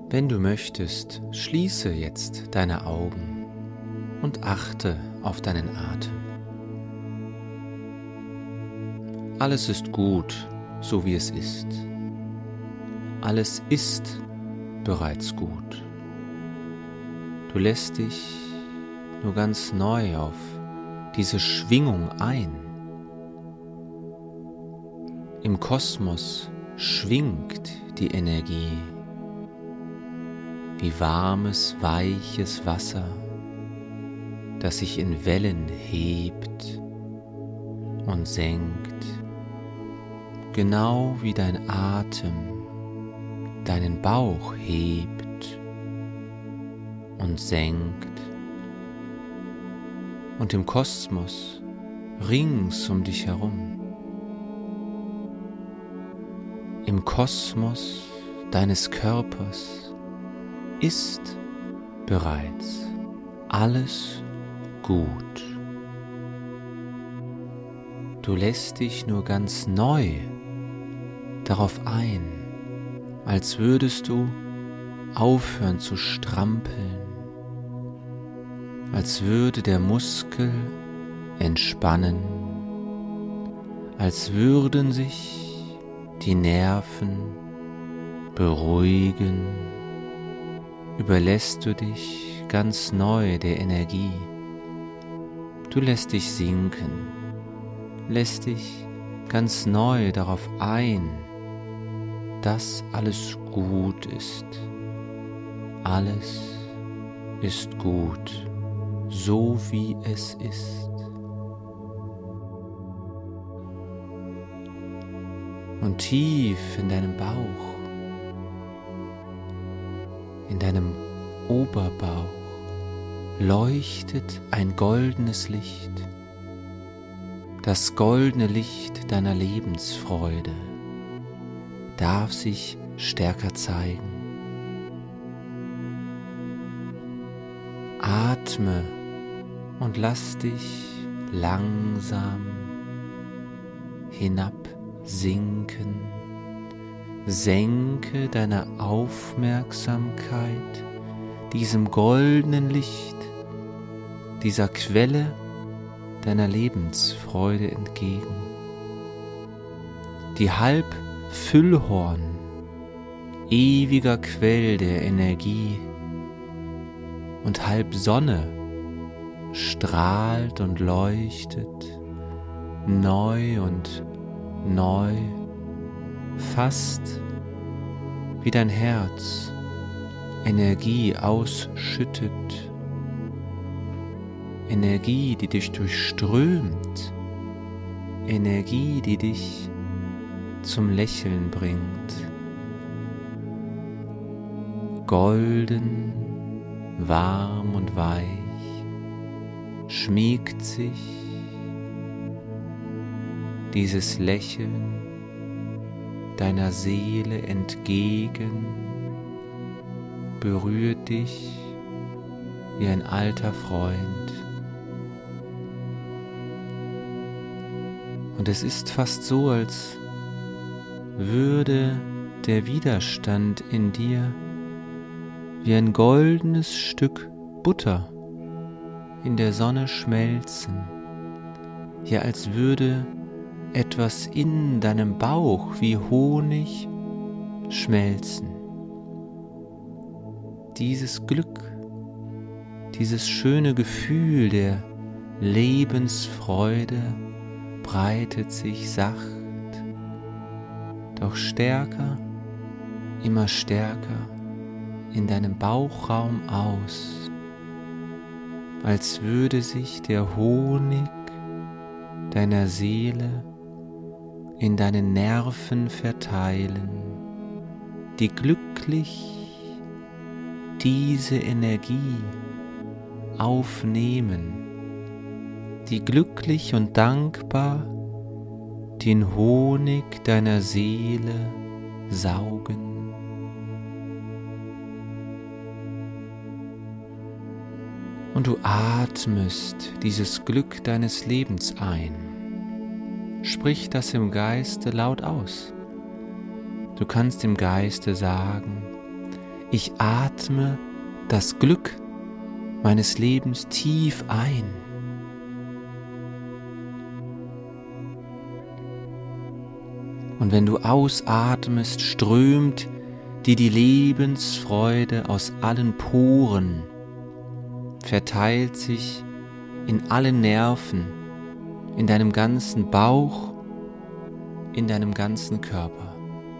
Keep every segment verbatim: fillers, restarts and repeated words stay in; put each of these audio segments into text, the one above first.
Wenn du möchtest, schließe jetzt deine Augen und achte auf deinen Atem. Alles ist gut, so wie es ist. Alles ist bereits gut. Du lässt dich nur ganz neu auf diese Schwingung ein. Im Kosmos schwingt die Energie wie warmes, weiches Wasser, das sich in Wellen hebt und senkt, genau wie dein Atem deinen Bauch hebt und senkt. Und im Kosmos rings um dich herum, im Kosmos deines Körpers, ist bereits alles gut. Du lässt dich nur ganz neu darauf ein, als würdest du aufhören zu strampeln, als würde der Muskel entspannen, als würden sich die Nerven beruhigen. Überlässt du dich ganz neu der Energie. Du lässt dich sinken, lässt dich ganz neu darauf ein, dass alles gut ist. Alles ist gut, so wie es ist. Und tief in deinem Bauch, in deinem Oberbauch leuchtet ein goldenes Licht, das goldene Licht deiner Lebensfreude darf sich stärker zeigen. Atme und lass dich langsam hinabsinken. Senke deine Aufmerksamkeit diesem goldenen Licht, dieser Quelle deiner Lebensfreude entgegen. Die halb Füllhorn, ewiger Quell der Energie und halb Sonne strahlt und leuchtet neu und neu, fast wie dein Herz Energie ausschüttet, Energie, die dich durchströmt, Energie, die dich zum Lächeln bringt. Golden, warm und weich schmiegt sich dieses Lächeln deiner Seele entgegen, berührt dich wie ein alter Freund. Und es ist fast so, als würde der Widerstand in dir wie ein goldenes Stück Butter in der Sonne schmelzen, ja, als würde etwas in deinem Bauch wie Honig schmelzen. Dieses Glück, dieses schöne Gefühl der Lebensfreude breitet sich sacht, doch stärker, immer stärker in deinem Bauchraum aus, als würde sich der Honig deiner Seele in deinen Nerven verteilen, die glücklich diese Energie aufnehmen, die glücklich und dankbar den Honig deiner Seele saugen. Und du atmest dieses Glück deines Lebens ein. Sprich das im Geiste laut aus. Du kannst im Geiste sagen: Ich atme das Glück meines Lebens tief ein. Und wenn du ausatmest, strömt dir die Lebensfreude aus allen Poren, verteilt sich in allen Nerven, in deinem ganzen Bauch, in deinem ganzen Körper.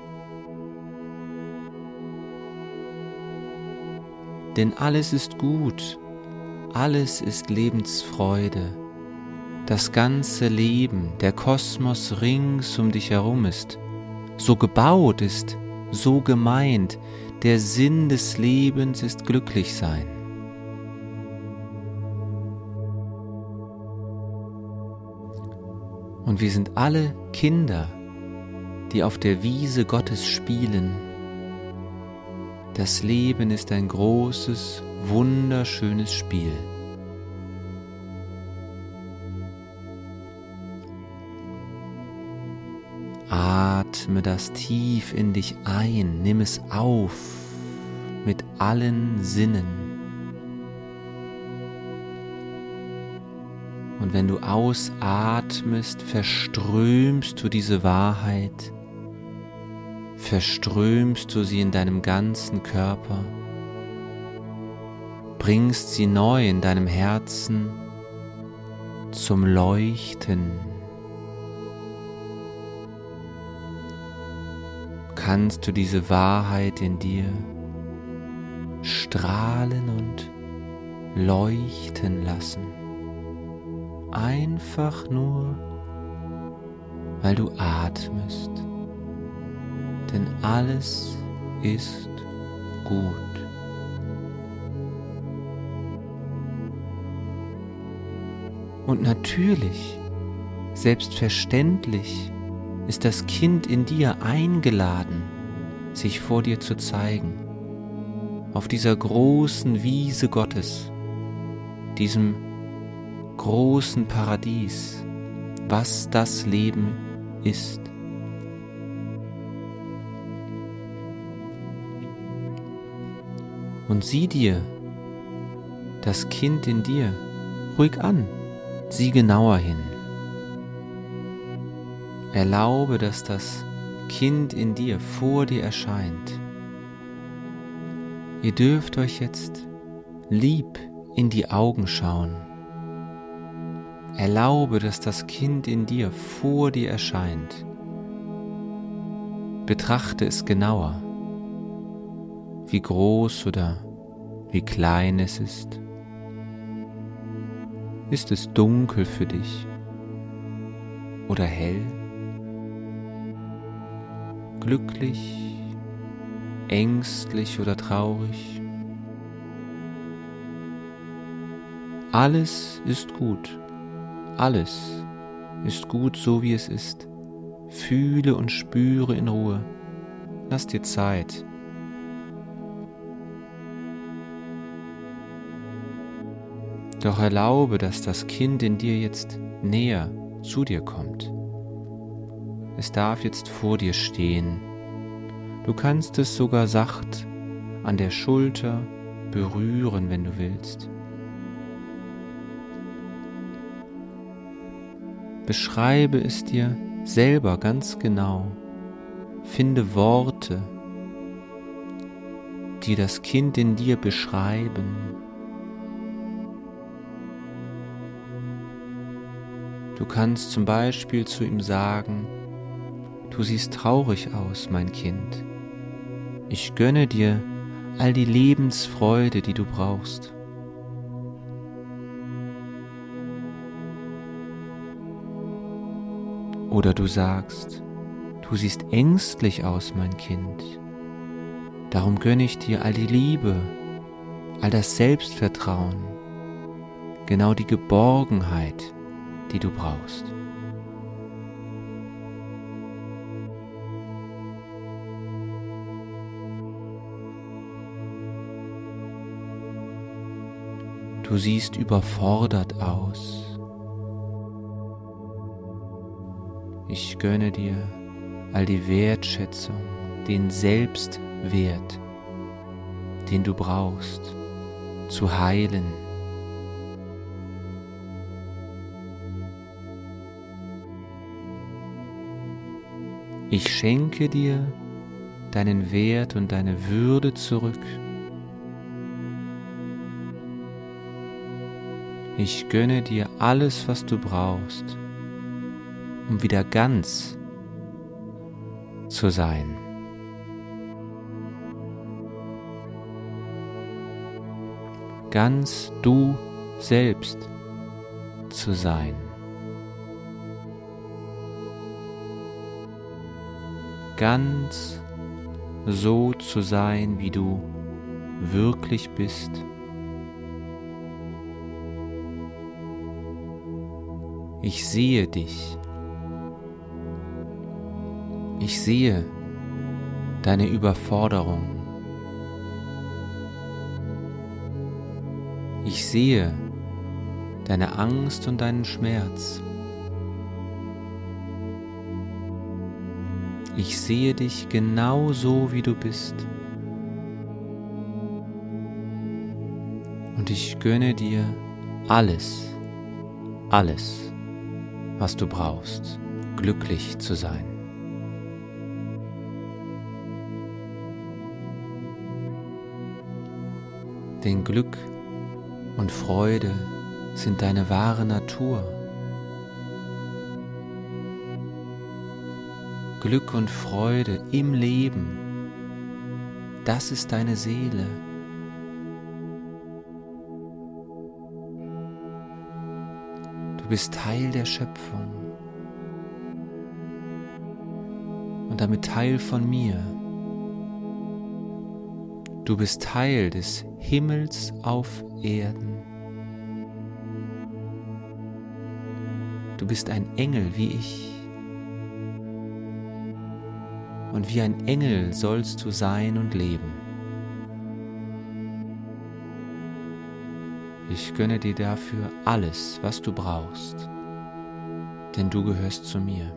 Denn alles ist gut, alles ist Lebensfreude. Das ganze Leben, der Kosmos rings um dich herum ist, so gebaut ist, so gemeint, der Sinn des Lebens ist glücklich sein. Und wir sind alle Kinder, die auf der Wiese Gottes spielen. Das Leben ist ein großes, wunderschönes Spiel. Atme das tief in dich ein, nimm es auf mit allen Sinnen. Und wenn du ausatmest, verströmst du diese Wahrheit, verströmst du sie in deinem ganzen Körper, bringst sie neu in deinem Herzen zum Leuchten. Kannst du diese Wahrheit in dir strahlen und leuchten lassen. Einfach nur, weil du atmest. Denn alles ist gut. Und natürlich, selbstverständlich, ist das Kind in dir eingeladen, sich vor dir zu zeigen, auf dieser großen Wiese Gottes, diesem großen Paradies, was das Leben ist. Und sieh dir das Kind in dir ruhig an, sieh genauer hin. Erlaube, dass das Kind in dir vor dir erscheint. Ihr dürft euch jetzt lieb in die Augen schauen. Erlaube, dass das Kind in dir vor dir erscheint. Betrachte es genauer, wie groß oder wie klein es ist. Ist es dunkel für dich oder hell? Glücklich, ängstlich oder traurig? Alles ist gut. Alles ist gut, so wie es ist. Fühle und spüre in Ruhe. Lass dir Zeit. Doch erlaube, dass das Kind in dir jetzt näher zu dir kommt. Es darf jetzt vor dir stehen. Du kannst es sogar sacht an der Schulter berühren, wenn du willst. Beschreibe es dir selber ganz genau. Finde Worte, die das Kind in dir beschreiben. Du kannst zum Beispiel zu ihm sagen: Du siehst traurig aus, mein Kind. Ich gönne dir all die Lebensfreude, die du brauchst. Oder du sagst: Du siehst ängstlich aus, mein Kind. Darum gönne ich dir all die Liebe, all das Selbstvertrauen, genau die Geborgenheit, die du brauchst. Du siehst überfordert aus. Ich gönne dir all die Wertschätzung, den Selbstwert, den du brauchst, zu heilen. Ich schenke dir deinen Wert und deine Würde zurück. Ich gönne dir alles, was du brauchst, um wieder ganz zu sein. Ganz du selbst zu sein. Ganz so zu sein, wie du wirklich bist. Ich sehe dich. Ich sehe deine Überforderung. Ich sehe deine Angst und deinen Schmerz. Ich sehe dich genau so, wie du bist. Und ich gönne dir alles, alles, was du brauchst, glücklich zu sein. Denn Glück und Freude sind deine wahre Natur. Glück und Freude im Leben, das ist deine Seele. Du bist Teil der Schöpfung und damit Teil von mir. Du bist Teil des Himmels auf Erden. Du bist ein Engel wie ich. Und wie ein Engel sollst du sein und leben. Ich gönne dir dafür alles, was du brauchst, denn du gehörst zu mir.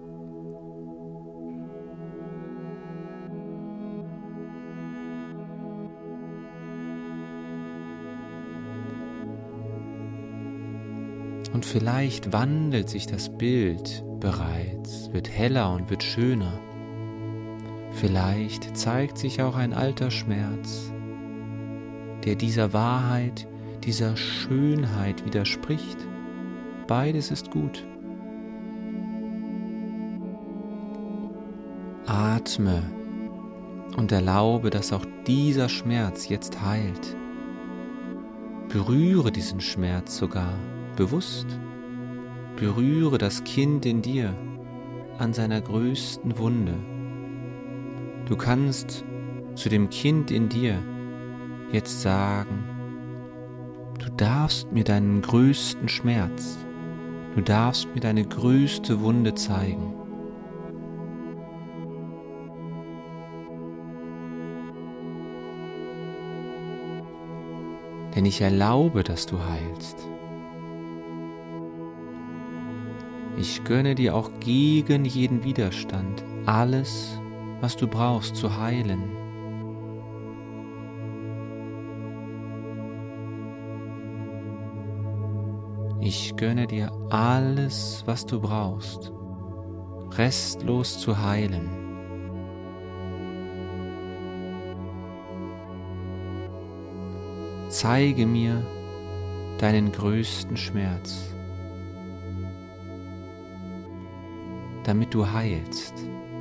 Und vielleicht wandelt sich das Bild bereits, wird heller und wird schöner. Vielleicht zeigt sich auch ein alter Schmerz, der dieser Wahrheit, dieser Schönheit widerspricht. Beides ist gut. Atme und erlaube, dass auch dieser Schmerz jetzt heilt. Berühre diesen Schmerz sogar bewusst. Berühre das Kind in dir an seiner größten Wunde. Du kannst zu dem Kind in dir jetzt sagen, du darfst mir deinen größten Schmerz, du darfst mir deine größte Wunde zeigen. Denn ich erlaube, dass du heilst. Ich gönne dir auch gegen jeden Widerstand alles, was du brauchst zu heilen. Ich gönne dir alles, was du brauchst, restlos zu heilen. Zeige mir deinen größten Schmerz, damit du heilst.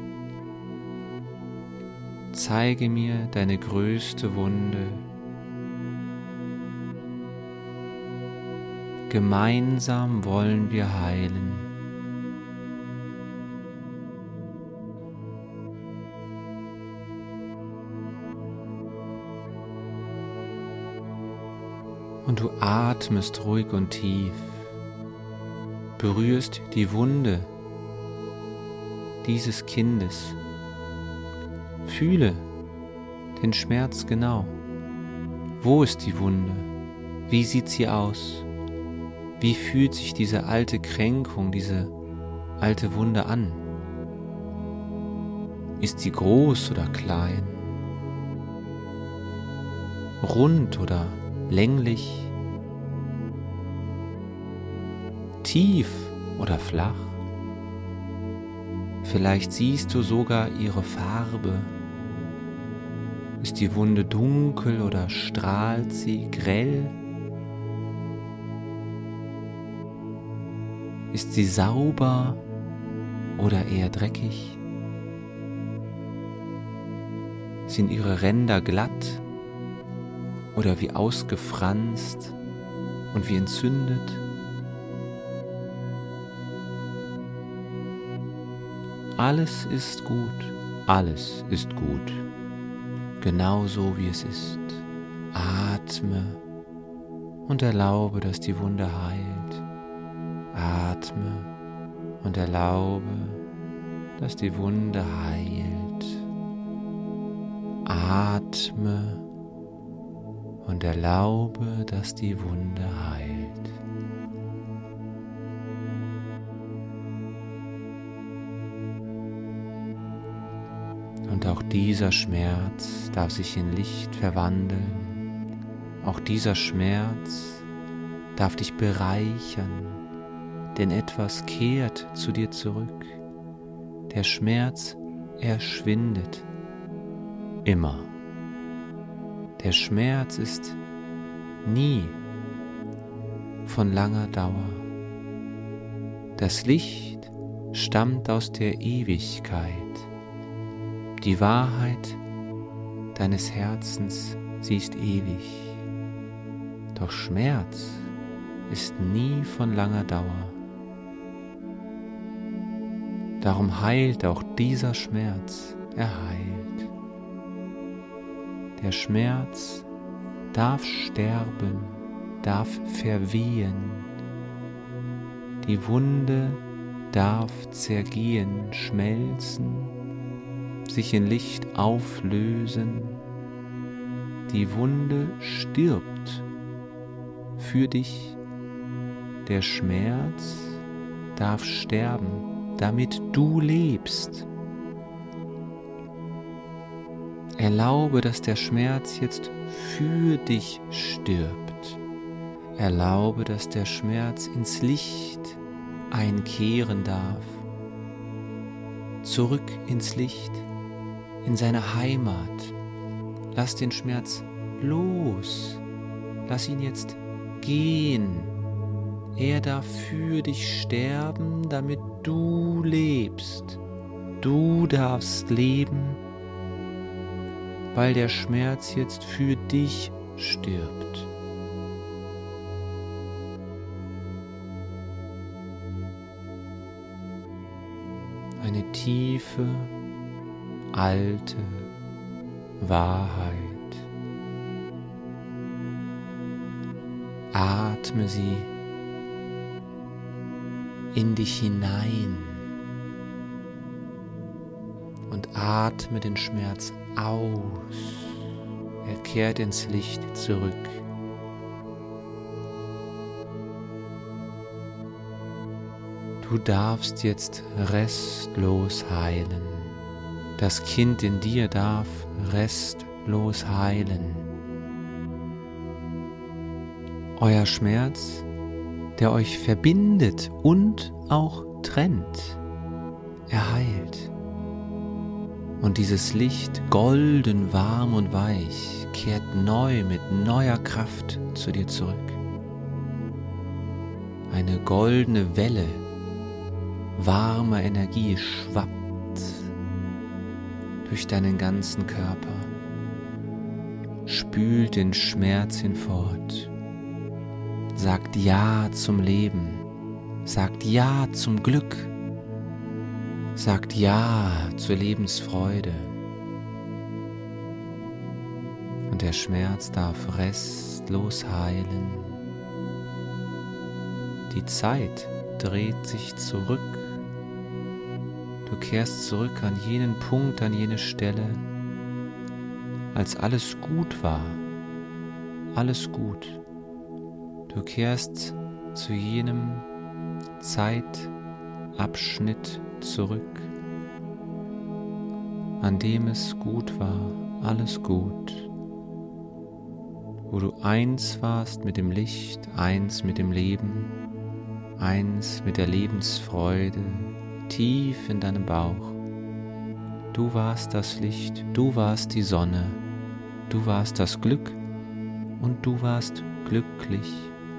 Zeige mir deine größte Wunde. Gemeinsam wollen wir heilen. Und du atmest ruhig und tief, berührst die Wunde dieses Kindes. Fühle den Schmerz genau. Wo ist die Wunde? Wie sieht sie aus? Wie fühlt sich diese alte Kränkung, diese alte Wunde an? Ist sie groß oder klein? rund oder länglich, tief oder flach. Vielleicht siehst du sogar ihre Farbe. Ist die Wunde dunkel oder strahlt sie grell? Ist sie sauber oder eher dreckig? Sind ihre Ränder glatt oder wie ausgefranst und wie entzündet? Alles ist gut, alles ist gut, genauso wie es ist. Atme und erlaube, dass die Wunde heilt. Atme und erlaube, dass die Wunde heilt. Atme und erlaube, dass die Wunde heilt. Und auch dieser Schmerz darf sich in Licht verwandeln. Auch dieser Schmerz darf dich bereichern, denn etwas kehrt zu dir zurück. Der Schmerz erschwindet immer. Der Schmerz ist nie von langer Dauer. Das Licht stammt aus der Ewigkeit. Die Wahrheit deines Herzens, sie ist ewig. Doch Schmerz ist nie von langer Dauer. Darum heilt auch dieser Schmerz, er heilt. Der Schmerz darf sterben, darf verwehen. Die Wunde darf zergehen, schmelzen, sich in Licht auflösen. Die Wunde stirbt für dich. Der Schmerz darf sterben, damit du lebst. Erlaube, dass der Schmerz jetzt für dich stirbt. Erlaube, dass der Schmerz ins Licht einkehren darf. Zurück ins Licht, in seine Heimat. Lass den Schmerz los. Lass ihn jetzt gehen. Er darf für dich sterben, damit du lebst. Du darfst leben, weil der Schmerz jetzt für dich stirbt. Eine tiefe, alte Wahrheit. Atme sie in dich hinein und atme den Schmerz aus. Er kehrt ins Licht zurück. Du darfst jetzt restlos heilen. Das Kind in dir darf restlos heilen. Euer Schmerz, der euch verbindet und auch trennt, er heilt. Und dieses Licht, golden, warm und weich, kehrt neu mit neuer Kraft zu dir zurück. Eine goldene Welle warmer Energie schwappt durch deinen ganzen Körper, spült den Schmerz hinfort, sagt Ja zum Leben, sagt Ja zum Glück, sagt Ja zur Lebensfreude. Und der Schmerz darf restlos heilen. Die Zeit dreht sich zurück. Du kehrst zurück an jenen Punkt, an jene Stelle, als alles gut war, alles gut. Du kehrst zu jenem Zeitabschnitt zurück, an dem es gut war, alles gut. wo du eins warst mit dem Licht, eins mit dem Leben, eins mit der Lebensfreude, tief in deinem Bauch. Du warst das Licht, du warst die Sonne, du warst das Glück und du warst glücklich.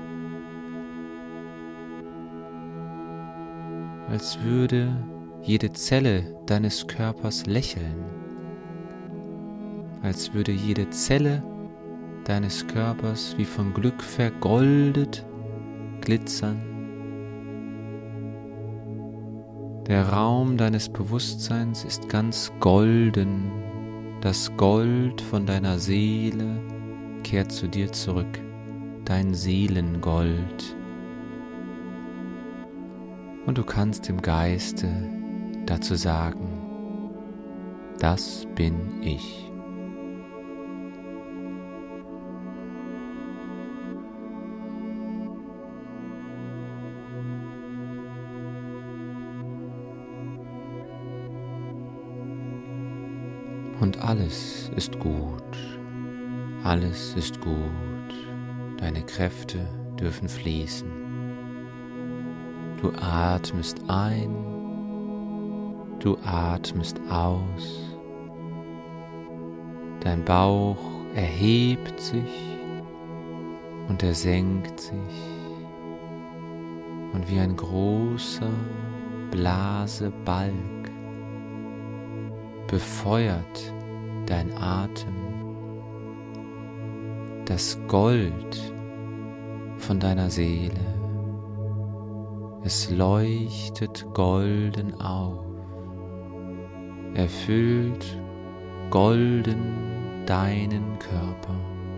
Als würde jede Zelle deines Körpers lächeln, als würde jede Zelle deines Körpers wie von Glück vergoldet glitzern. Der Raum deines Bewusstseins ist ganz golden, das Gold von deiner Seele kehrt zu dir zurück, dein Seelengold. Und du kannst im Geiste dazu sagen, das bin ich. Und alles ist gut, alles ist gut, deine Kräfte dürfen fließen. Du atmest ein, du atmest aus, dein Bauch erhebt sich und er senkt sich und wie ein großer Blasebalg befeuert dein Atem das Gold von deiner Seele. Es leuchtet golden auf, erfüllt golden deinen Körper.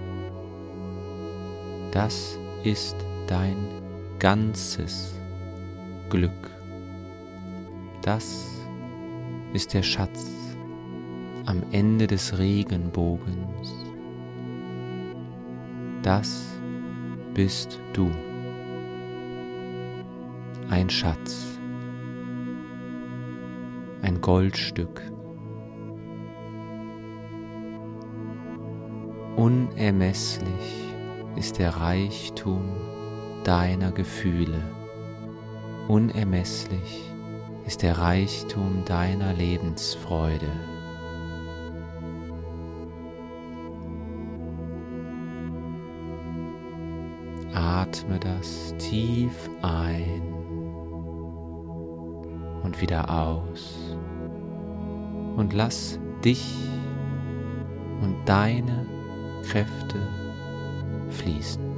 Das ist dein ganzes Glück. Das ist der Schatz am Ende des Regenbogens. Das bist du. Ein Schatz, ein Goldstück, unermesslich ist der Reichtum deiner Gefühle, unermesslich ist der Reichtum deiner Lebensfreude. Atme das tief ein und wieder aus und lass dich und deine Kräfte fließen.